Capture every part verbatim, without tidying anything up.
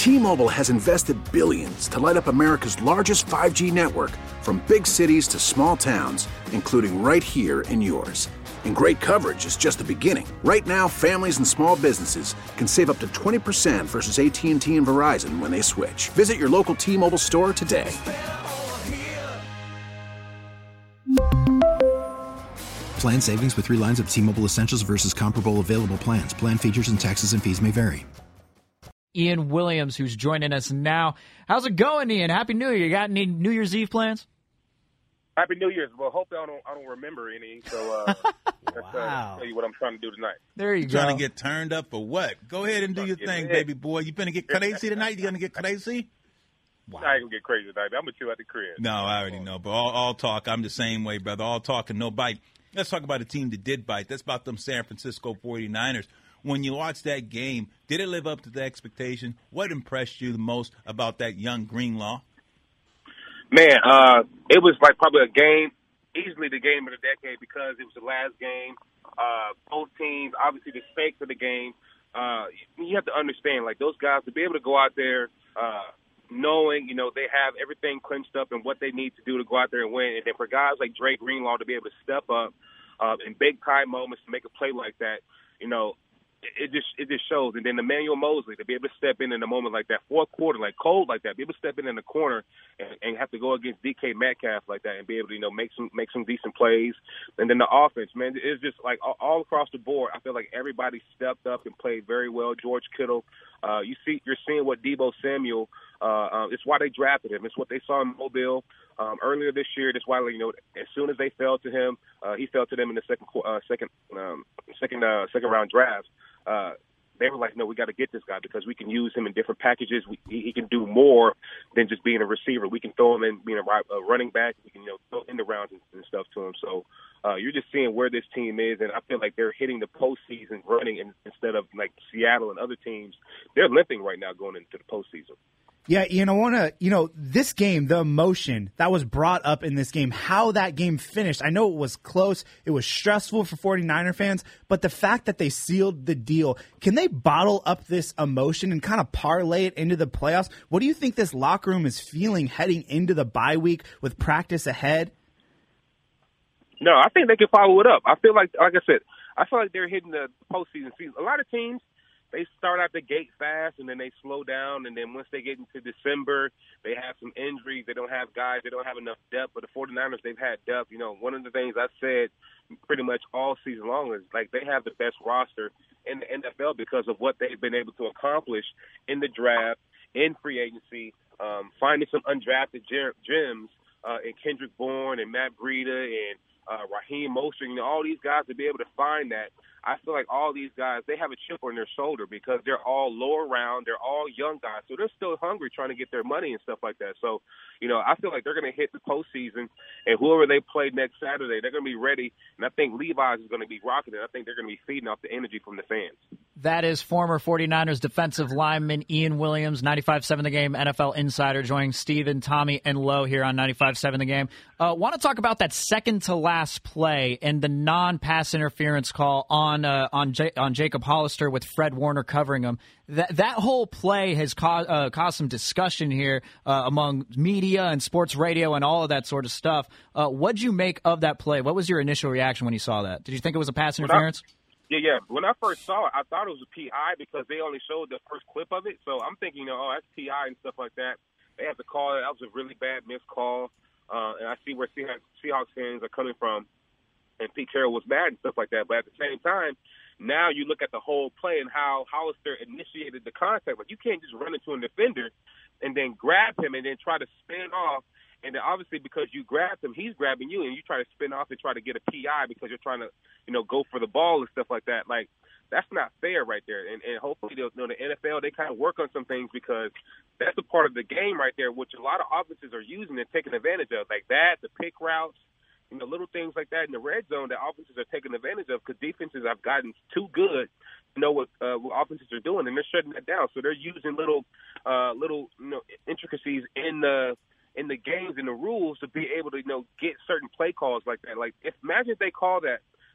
T-Mobile has invested billions to light up America's largest five G network, from big cities to small towns, including right here in yours. And great coverage is just the beginning. Right now, families and small businesses can save up to twenty percent versus A T and T and Verizon when they switch. Visit your local T-Mobile store today. Plan savings with three lines of T-Mobile Essentials versus comparable available plans. Plan features and taxes and fees may vary. Ian Williams, who's joining us now. How's it going, Ian? Happy New Year. You got any New Year's Eve plans? Happy New Year's. Well, hopefully I don't, I don't remember any, so uh, that's uh, Wow. tell you what I'm trying to do tonight. There you, You go. trying to get turned up for what? Go ahead and do your Get thing, ahead. baby boy. You gonna get crazy tonight? You gonna get crazy? Wow. I ain't going to get crazy tonight. I'm going to chill at the crib. No, I already know. But all, all talk, I'm the same way, brother. All talk and no bite. Let's talk about a team that did bite. That's about them San Francisco forty-niners. When you watch that game, did it live up to the expectation? What impressed you the most about that young Greenlaw? Man, uh, it was like probably a game, easily the game of the decade because it was the last game. Uh, both teams, obviously the stakes of the game. Uh, you have to understand, like, those guys, to be able to go out there uh, knowing, you know, they have everything clinched up and what they need to do to go out there and win. And then for guys like Dre Greenlaw to be able to step up uh, in big-time moments to make a play like that, you know, it just it just shows. And then Emmanuel Mosley to be able to step in in a moment like that, fourth quarter, like cold like that, be able to step in in the corner and, and have to go against D K Metcalf like that and be able to, you know, make some make some decent plays. And then the offense, man, it's just like all, all across the board. I feel like everybody stepped up and played very well. George Kittle, uh, you see, you're seeing what Deebo Samuel. Uh, uh, it's why they drafted him. It's what they saw in Mobile um, earlier this year. That's why, you know, as soon as they fell to him, uh, he fell to them in the second uh, second um, second uh, second round draft. Uh, they were like, no, we got to get this guy because we can use him in different packages. We, he, he can do more than just being a receiver. We can throw him in being a, a running back. We can, you know, throw in the rounds and, and stuff to him. So uh, you're just seeing where this team is, and I feel like they're hitting the postseason running in, instead of like Seattle and other teams. They're limping right now going into the postseason. Yeah, Ian, I want to, you know, this game, the emotion that was brought up in this game, how that game finished. I know it was close. It was stressful for forty-niner fans, but the fact that they sealed the deal, can they bottle up this emotion and kind of parlay it into the playoffs? What do you think this locker room is feeling heading into the bye week with practice ahead? No, I think they can follow it up. I feel like, like I said, I feel like they're hitting the postseason season. A lot of teams, they start out the gate fast and then they slow down, and then once they get into December, they have some injuries. They don't have guys. They don't have enough depth. But the forty-niners, they've had depth. You know, one of the things I said pretty much all season long is, like, they have the best roster in the N F L because of what they've been able to accomplish in the draft, in free agency, um, finding some undrafted gems uh, in Kendrick Bourne and Matt Breida and uh, Raheem Mostert. You know, all these guys, to be able to find that. I feel like all these guys, they have a chip on their shoulder because they're all lower round. They're all young guys. So they're still hungry trying to get their money and stuff like that. So, you know, I feel like they're going to hit the postseason, and whoever they play next Saturday, they're going to be ready. And I think Levi's is going to be rocking it. I think they're going to be feeding off the energy from the fans. That is former forty-niners defensive lineman Ian Williams, ninety-five seven The Game N F L Insider, joining Steven, Tommy, and Lowe here on ninety-five seven The Game. Uh, want to talk about that second-to-last play and the non-pass interference call on uh, on, J- on Jacob Hollister with Fred Warner covering him. That that whole play has caused uh, caused some discussion here uh, among media and sports radio and all of that sort of stuff. Uh, what'd you make of that play? What was your initial reaction when you saw that? Did you think it was a pass interference? Yeah, yeah. When I first saw it, I thought it was a P I because they only showed the first clip of it. So I'm thinking, you know, oh, that's P I and stuff like that. They have to call it. That was a really bad missed call. Uh, and I see where Seahawks, Seahawks fans are coming from. And Pete Carroll was mad and stuff like that. But at the same time, now you look at the whole play and how Hollister initiated the contact. Like, you can't just run into a defender and then grab him and then try to spin off. And then obviously because you grabbed him, he's grabbing you, and you try to spin off and try to get a P I because you're trying to, you know, go for the ball and stuff like that. Like, that's not fair right there. And, and hopefully, you know, the N F L, they kind of work on some things because that's a part of the game right there, which a lot of offenses are using and taking advantage of. Like that, the pick routes, you know, little things like that in the red zone that offenses are taking advantage of because defenses have gotten too good to know what, uh, what offenses are doing, and they're shutting that down. So they're using little, uh, little, you know, intricacies in the in the games and the rules to be able to, you know, get certain play calls like that. Like, if imagine if they call that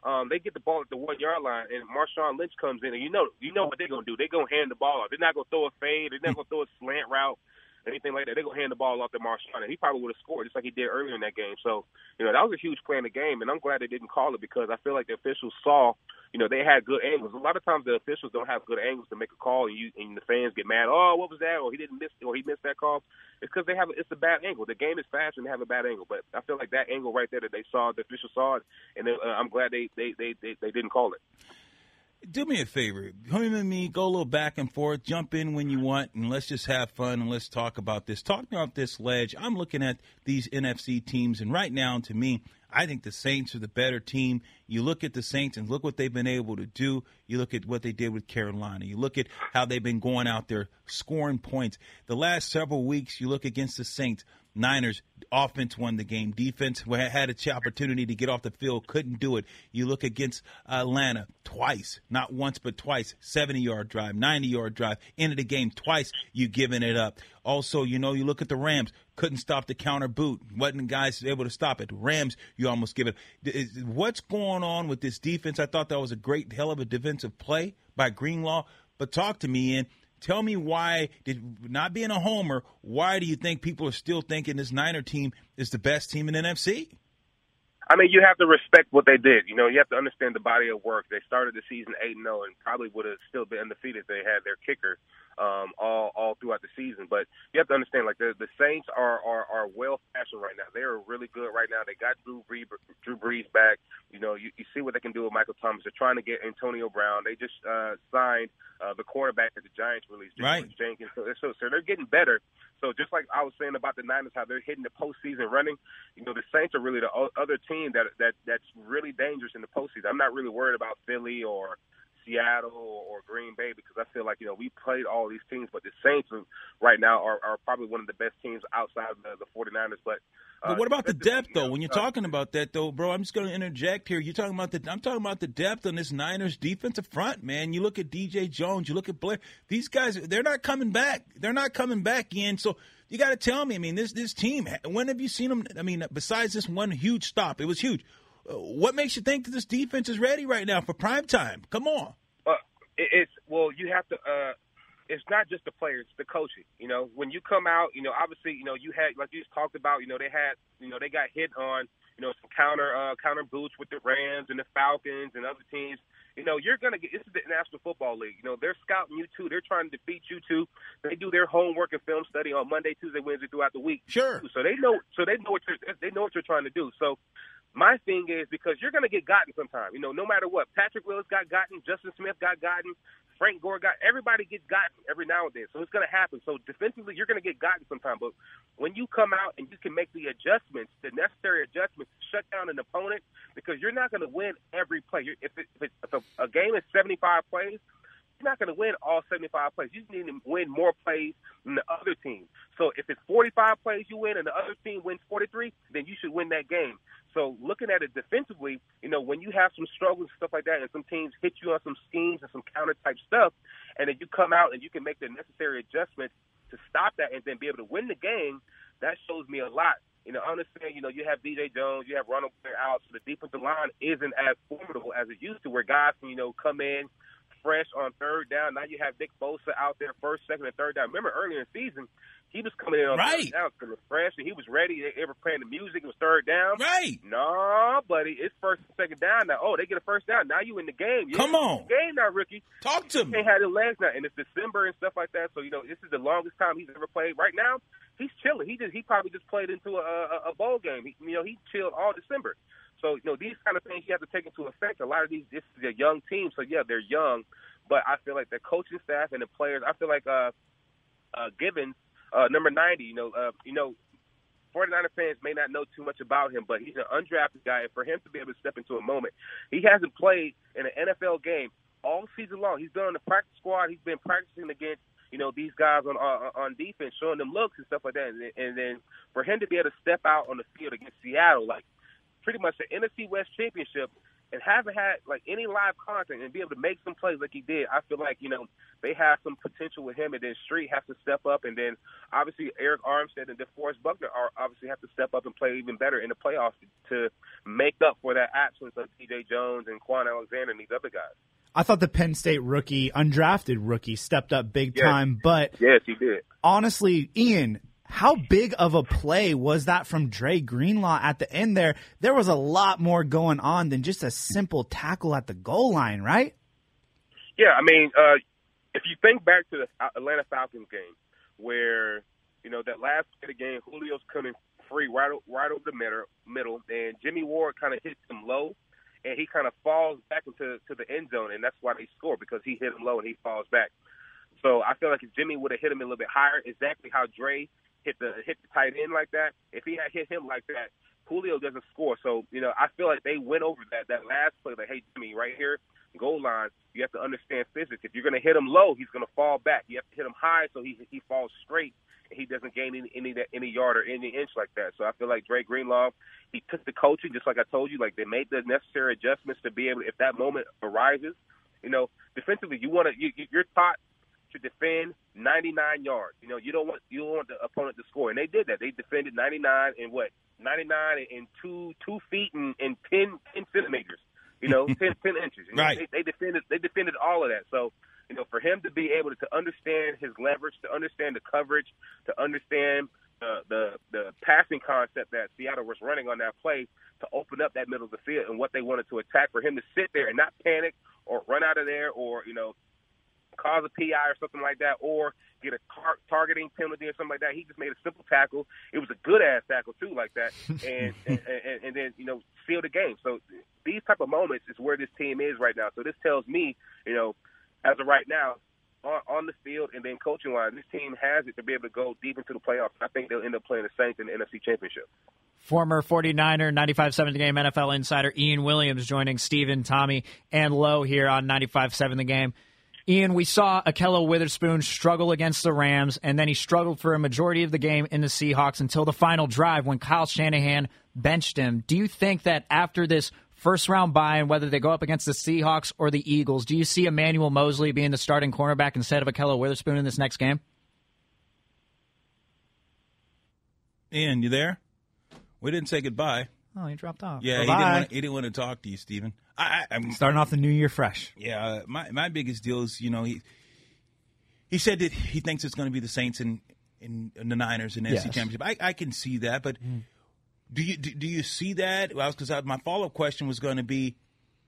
um, they get the ball at the one-yard line, and Marshawn Lynch comes in, and you know you know what they're going to do. They're going to hand the ball off. They're not going to throw a fade. They're not going to throw a slant route, anything like that. They're going to hand the ball off to Marshawn, and he probably would have scored just like he did earlier in that game. So, you know, that was a huge play in the game, and I'm glad they didn't call it because I feel like the officials saw, you know, they had good angles. A lot of times the officials don't have good angles to make a call, and you and the fans get mad. Oh, what was that? Or he didn't miss, or he missed that call. It's because they have it's a bad angle. The game is fast, and they have a bad angle. But I feel like that angle right there that they saw, the officials saw it, and they, uh, I'm glad they they, they they they didn't call it. Do me a favor. Him and me, go a little back and forth. Jump in when you want, and let's just have fun, and let's talk about this. Talk about this ledge. I'm looking at these N F C teams, and right now, to me, I think the Saints are the better team. You look at the Saints and look what they've been able to do. You look at what they did with Carolina. You look at how they've been going out there scoring points. The last several weeks, you look against the Saints. Niners, offense won the game. Defense had an opportunity to get off the field, couldn't do it. You look against Atlanta twice, not once but twice, seventy-yard drive, ninety-yard drive, end of the game twice, you giving it up. Also, you know, you look at the Rams, couldn't stop the counter boot. Wasn't guys able to stop it. Rams, you almost give it. What's going on with this defense? I thought that was a great, hell of a defensive play by Greenlaw. But talk to me, Ian. Tell me why, did, not being a homer, why do you think people are still thinking this Niner team is the best team in the N F C? I mean, you have to respect what they did. You know, you have to understand the body of work. They started the season eight and oh and probably would have still been undefeated if they had their kicker um, all all throughout the season. But you have to understand, like, the, the Saints are, are, are well-fashioned right now. They are really good right now. They got Drew Brees, Drew Brees back. You know, you, you see what they can do with Michael Thomas. They're trying to get Antonio Brown. They just uh, signed uh, the quarterback that the Giants released, right. Jenkins. So, so, so they're getting better. So just like I was saying about the Niners, how they're hitting the postseason running, you know, the Saints are really the other team that that that's really dangerous in the postseason. I'm not really worried about Philly or Seattle or Green Bay because I feel like, you know, we played all these teams, but the Saints right now are, are probably one of the best teams outside of the, the 49ers. But uh, but what about the depth, though? You know, when you're uh, talking about that, though, bro, I'm just going to interject here. You're talking about the I'm talking about the depth on this Niners defensive front, man. You look at D J Jones, you look at Blair. These guys, they're not coming back. They're not coming back in. So you got to tell me. I mean, this this team. When have you seen them? I mean, besides this one huge stop, it was huge. What makes you think that this defense is ready right now for prime time? Come on. Uh, it, it's well, you have to. Uh, it's not just the players, it's the coaching. You know, when you come out, you know, obviously, you know, you had like you just talked about. You know, they had, you know, they got hit on, you know, some counter uh, counter boots with the Rams and the Falcons and other teams. You know, you're gonna get. This is the National Football League. You know, they're scouting you too. They're trying to defeat you too. They do their homework and film study on Monday, Tuesday, Wednesday throughout the week. Sure. So they know. So they know what you're. They know what you're trying to do. So. My thing is because you're going to get gotten sometime. You know, no matter what. Patrick Willis got gotten. Justin Smith got gotten. Frank Gore got – everybody gets gotten every now and then. So it's going to happen. So defensively, you're going to get gotten sometime. But when you come out and you can make the adjustments, the necessary adjustments to shut down an opponent, because you're not going to win every play. You're, if, it, if, it, if a, a game is seventy-five plays, you're not going to win all seventy-five plays. You just need to win more plays than the other team. So if it's forty-five plays you win and the other team wins forty-three, then you should win that game. So looking at it defensively, you know, when you have some struggles and stuff like that and some teams hit you on some schemes and some counter-type stuff, and then you come out and you can make the necessary adjustments to stop that and then be able to win the game, that shows me a lot. You know, I understand, you know, you have D J Jones, you have Ronald Blair out, so the defensive line isn't as formidable as it used to where guys can, you know, come in fresh on third down. Now you have Nick Bosa out there first, second, and third down. Remember earlier in the season, he was coming in on right. third down because it was fresh and he was ready. They were playing the music. It was third down. Right. No, buddy, it's first and second down now. Oh, they get a first down. Now you in the game. You're Come in on. the game now, rookie. Talk to you me. can't have the legs now, and it's December and stuff like that. So you know, this is the longest time he's ever played. Right now, he's chilling. He just he probably just played into a, a, a bowl game. He, you know, he chilled all December. So you know, these kind of things you have to take into effect. A lot of these, this is a young team, so yeah, they're young. But I feel like the coaching staff and the players. I feel like uh, uh, Givens, uh, number ninety. You know, uh, you know, 49er fans may not know too much about him, but he's an undrafted guy. And for him to be able to step into a moment, he hasn't played in an N F L game all season long. He's been on the practice squad. He's been practicing against, you know, these guys on on, on defense, showing them looks and stuff like that. And, and then for him to be able to step out on the field against Seattle, like pretty much the N F C West championship, and haven't had like any live contact and be able to make some plays like he did, I feel like, you know, they have some potential with him, and then Street has to step up, and then obviously Eric Armstead and DeForest Buckner are obviously have to step up and play even better in the playoffs to make up for that absence of T J Jones and Quan Alexander and these other guys. I thought the Penn State rookie, undrafted rookie, stepped up big yes. time, but yes, he did. Honestly, Ian, how big of a play was that from Dre Greenlaw at the end there? There was a lot more going on than just a simple tackle at the goal line, right? Yeah, I mean, uh, if you think back to the Atlanta Falcons game where, you know, that last play of the game, Julio's coming free right, right over the middle, middle, and Jimmy Ward kind of hits him low, and he kind of falls back into to the end zone, and that's why they score, because he hit him low and he falls back. So I feel like if Jimmy would have hit him a little bit higher, exactly how Dre hit the hit the tight end like that, if he had hit him like that, Julio doesn't score. So, you know, I feel like they went over that that last play, like, hey, Jimmy, right here, goal line, you have to understand physics. If you're going to hit him low, he's going to fall back. You have to hit him high so he he falls straight and he doesn't gain any any, any yard or any inch like that. So I feel like Dre Greenlaw, he took the coaching, just like I told you, like they made the necessary adjustments to be able to, if that moment arises, you know, defensively, you want to, you, you're taught to defend ninety-nine yards. You know, you don't want you don't want the opponent to score, and they did that. They defended ninety-nine and what ninety-nine and two two feet and, and ten, ten centimeters. You know, ten, ten inches. You know, right. They, they defended they defended all of that. So, you know, for him to be able to, to understand his leverage, to understand the coverage, to understand uh, the the passing concept that Seattle was running on that play, to open up that middle of the field and what they wanted to attack, for him to sit there and not panic or run out of there or, you know, cause a P I or something like that, or get a tar- targeting penalty or something like that. He just made a simple tackle. It was a good-ass tackle, too, like that, and, and, and, and then, you know, seal the game. So these type of moments is where this team is right now. So this tells me, you know, as of right now, on, on the field and then coaching-wise, this team has it to be able to go deep into the playoffs. I think they'll end up playing the Saints in the N F C Championship. Former forty-niner, ninety-five seven The Game N F L insider Ian Williams joining Stephen, Tommy, and Lowe here on ninety-five seven The Game. Ian, we saw Ahkello Witherspoon struggle against the Rams, and then he struggled for a majority of the game in the Seahawks until the final drive when Kyle Shanahan benched him. Do you think that after this first-round bye, and whether they go up against the Seahawks or the Eagles, do you see Emmanuel Moseley being the starting cornerback instead of Ahkello Witherspoon in this next game? Ian, you there? We didn't say goodbye. Oh, he dropped off. Yeah, he didn't, want to, he didn't want to talk to you, Stephen. I, I'm starting off the new year fresh. Yeah, my my biggest deal is, you know, he he said that he thinks it's going to be the Saints and, and, and the Niners in the yes. N F C Championship. I, I can see that, but mm. do you do, do you see that? Well, because my follow up question was going to be,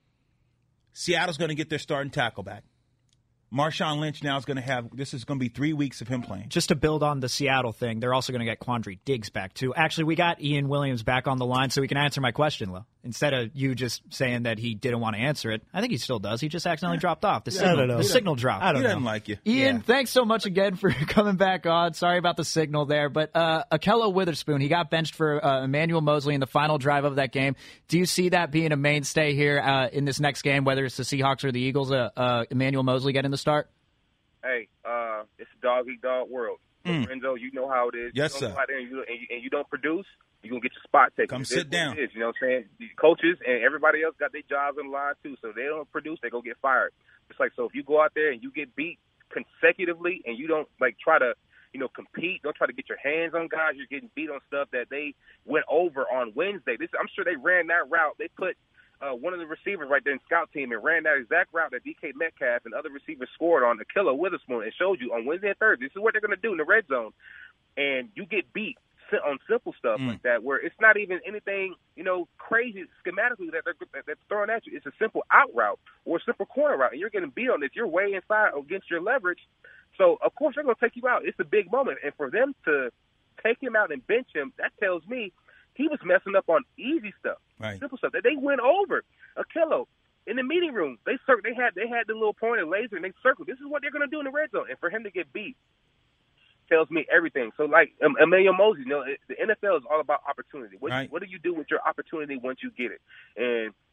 Seattle's going to get their starting tackle back. Marshawn Lynch now is going to have, this is going to be three weeks of him playing. Just to build on the Seattle thing, they're also going to get Quandre Diggs back, too. Actually, we got Ian Williams back on the line so he can answer my question, Lo. Instead of you just saying that he didn't want to answer it. I think he still does. He just accidentally dropped off. The signal, the signal dropped. I don't he doesn't know. like you. Ian, yeah. thanks so much again for coming back on. Sorry about the signal there. But uh, Ahkello Witherspoon, he got benched for uh, Emmanuel Moseley in the final drive of that game. Do you see that being a mainstay here uh, in this next game, whether it's the Seahawks or the Eagles, uh, uh, Emmanuel Moseley getting the start? Hey, uh, it's a dog-eat-dog world. Mm. Renzo, you know how it is. Yes, you sir. Go out there and, you, and, you, and you don't produce, you're going to get your spot taken. Come It sit down. It is, you know what I'm saying? The coaches and everybody else got their jobs on the line, too. So if they don't produce, they're going to get fired. It's like, so if you go out there and you get beat consecutively and you don't, like, try to, you know, compete, don't try to get your hands on guys, you're getting beat on stuff that they went over on Wednesday. This, I'm sure they ran that route. They put Uh, one of the receivers right there in scout team and ran that exact route that D K Metcalf and other receivers scored on Ahkello Witherspoon and showed you on Wednesday and Thursday. This is what they're going to do in the red zone. And you get beat on simple stuff mm. like that where it's not even anything, you know, crazy schematically that they're, that they're throwing at you. It's a simple out route or a simple corner route, and you're getting beat on this. You're way inside against your leverage. So, of course, they're going to take you out. It's a big moment. And for them to take him out and bench him, that tells me he was messing up on easy stuff, right. simple stuff that they went over. Ahkello in the meeting room, they cir- they had they had the little pointed laser and they circled. This is what they're going to do in the red zone, and for him to get beat tells me everything. So, like um, Emmanuel Moseley, you know, the N F L is all about opportunity. What, right. what do you do with your opportunity once you get it? And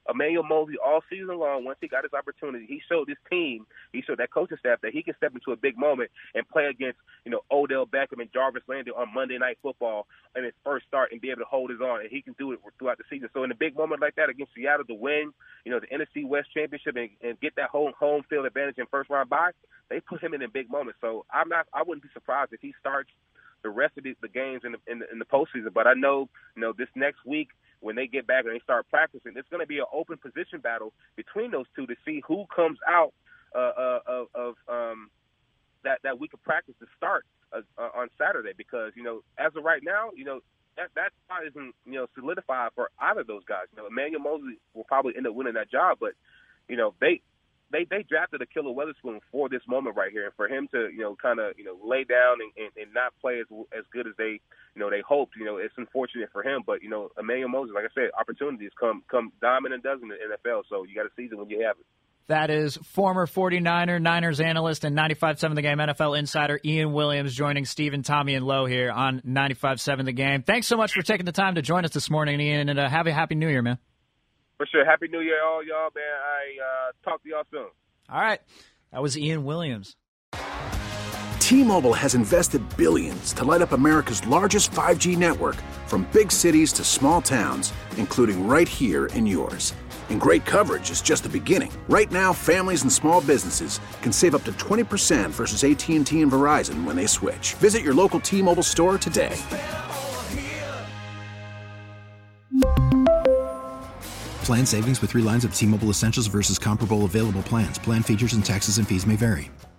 Emmanuel Mosley all season long, once he got his opportunity, he showed his team, he showed that coaching staff that he can step into a big moment and play against, you know, Odell Beckham and Jarvis Landry on Monday Night Football in his first start and be able to hold his own, and he can do it throughout the season. So in a big moment like that against Seattle to win, you know, the N F C West Championship and, and get that home home field advantage in first round bye, they put him in a big moment. So I'm not, I wouldn't be surprised if he starts the rest of the, the games in the, in the in the postseason. But I know, you know, this next week when they get back and they start practicing, it's going to be an open position battle between those two to see who comes out uh, uh, of, of um, that that week of practice to start uh, uh, on Saturday. Because, you know, as of right now, you know, that that spot isn't, you know, solidified for either of those guys. You know, Emmanuel Mosley will probably end up winning that job, but you know, they. They they drafted Ahkello Witherspoon for this moment right here, and for him to, you know, kind of, you know, lay down and, and, and not play as as good as they, you know, they hoped. You know, it's unfortunate for him, but you know, Emmanuel Mosley, like I said, opportunities come come diamond and dozen in the N F L. So you got to seize it when you have it. That is former forty-niner, Niners analyst, and ninety-five point seven The Game N F L insider Ian Williams joining Stephen, Tommy, and Lowe here on ninety-five point seven The Game. Thanks so much for taking the time to join us this morning, Ian, and uh, have a happy New Year, man. For sure. Happy New Year, all y'all, man. I uh, talk to y'all soon. All right. That was Ian Williams. T-Mobile has invested billions to light up America's largest five G network, from big cities to small towns, including right here in yours. And great coverage is just the beginning. Right now, families and small businesses can save up to twenty percent versus A T and T and Verizon when they switch. Visit your local T-Mobile store today. Plan savings with three lines of T-Mobile Essentials versus comparable available plans. Plan features and taxes and fees may vary.